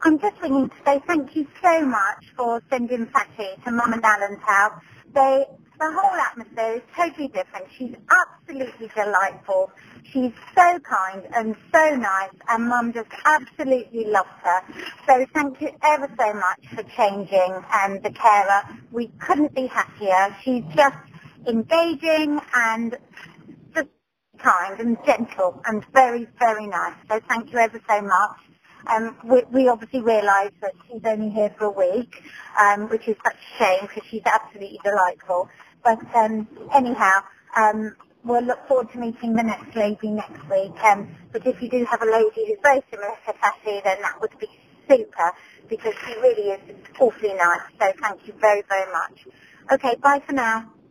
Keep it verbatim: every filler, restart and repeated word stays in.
I'm just ringing to say thank you so much for sending Fatty to Mum and Alan's house. They, the whole atmosphere is totally different. She's absolutely delightful. She's so kind and so nice, and Mum just absolutely loves her. So thank you ever so much for changing um, the carer. We couldn't be happier. She's just engaging and just kind and gentle and very, very nice. So thank you ever so much. Um, we, we obviously realise that she's only here for a week, um, which is such a shame because she's absolutely delightful. But um, anyhow, um, we'll look forward to meeting the next lady next week. Um, but if you do have a lady who's very similar to Fatty, then that would be super because she really is awfully nice. So thank you very, very much. Okay, bye for now.